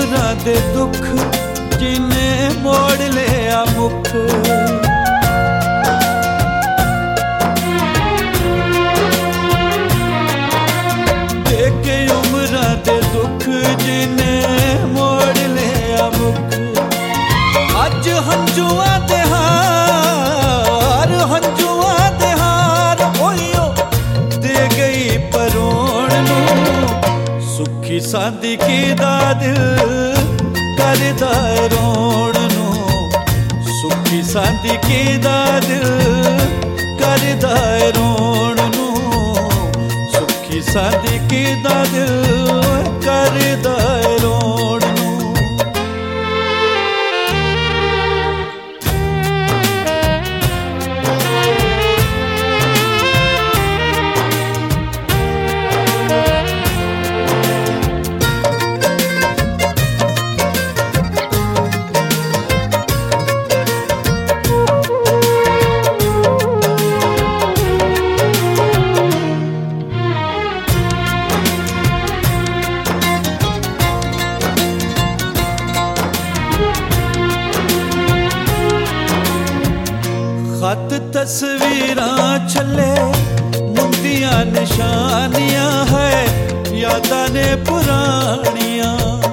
उम्रां दे दुख जिने मोड़ लिया मुख। देखे उम्रां दे दुख जिने मोड़ लिया मुख। अज हंजुआ दे हार हंजुआ दे हार ओयो दे गई परोण नूं। सुखी सादी किदा दिल करदा रोण नूं। सुखी सादी किदा दिल करदा रोण नूं। सुखी सादी किदा दिल करदा रोण नूं। खत तस्वीरां छले मुंदियां निशानियां है यादां ने पुरानियां।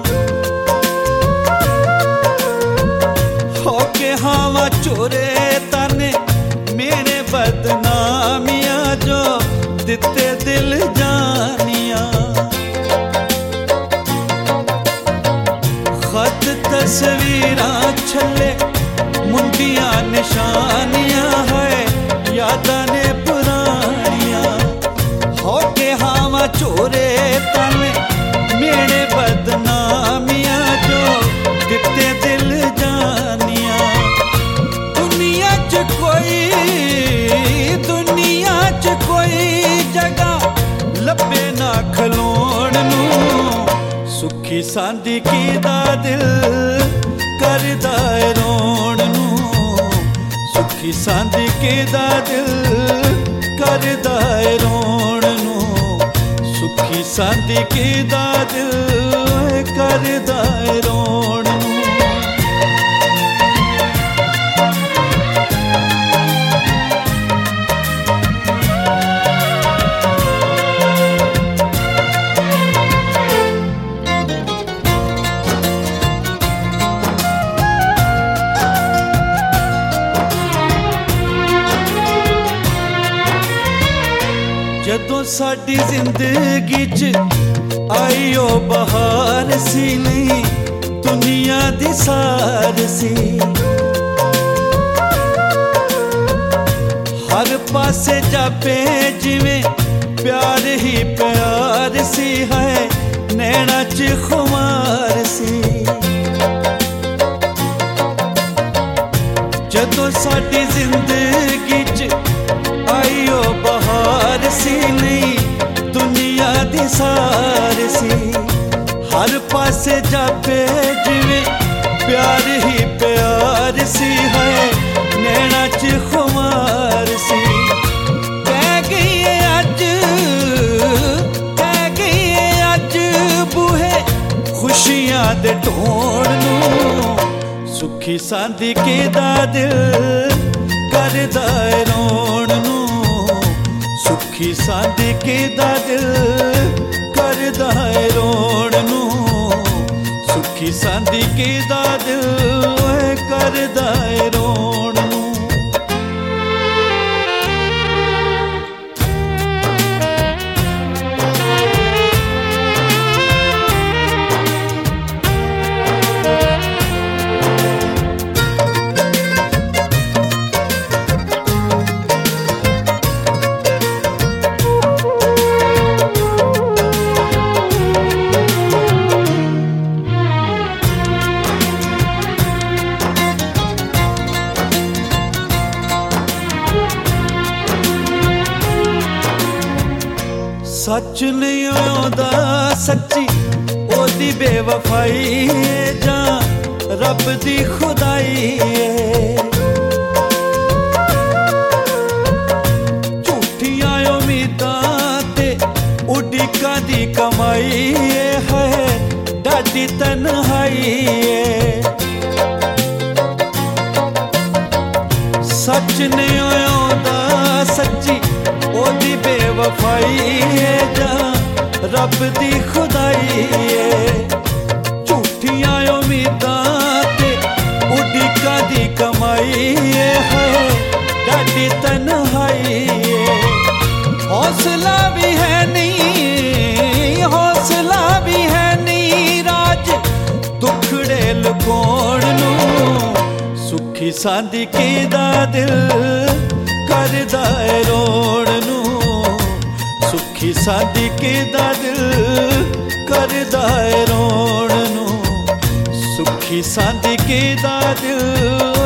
होके हवा चोरे ताने मेरे बदनामियां जो दिते दिल जानियां। खत तस्वीरां छले मुंदियां निशानियां है यादां ने पुरानियां। होके हावा चोरे तने मेरे बदनामियां जो दिते दिल जानियां। दुनिया च कोई जगह लब्बे ना खलोण नूं। सुखी सादी किदा दिल करदा रोण नूं। सुखी सादी किदा दिल करदा रोण नूं। सुखी सादी किदा दिल करदा रोण नूं। जदों साडी जिंदगी च आई ओ बहार सी नहीं दुनिया दी सार सी। हर पासे जापे जिवें प्यार ही प्यार सी है नैना च खुमार सी। जदों साडी जिंदगी च आई ओ बहार सी नहीं दुनिया दी सार सी। हर पासे जापे जिवें प्यार ही प्यार सी है नैना च खुमार सी। कह गई अज बूहे खुशियां दे ढोण नूं। सुखी सादी किदा दिल करदा रोण नूं। सुखी सादी किदा दिल करदा रोण नूं। सुखी सादी किदा दिल करदा रोण नूं। सच नहीं आंदा सच्ची ओदी बेवफाई जां रब दी खुदाई है। झूठियां उम्मीदां ते उडिका दी कमाई है। डज डाडी तन्हाई है। सच ने ओदा सच्ची ओदी बेवफाई है जां रब दी खुदाई है। झूठियां उम्मीदां ते उड़ीकां दी कमाई है डाडी तन्हाई है। हौसला भी है नहीं, हौसला भी है नहीं राज दुखड़े लुकाउण नूं। सुखी सादी किहदा दिल करदा है रोण नूं। सुखी सादी किहदा दिल करदा है रोण नूं। सुखी सादी किहदा दिल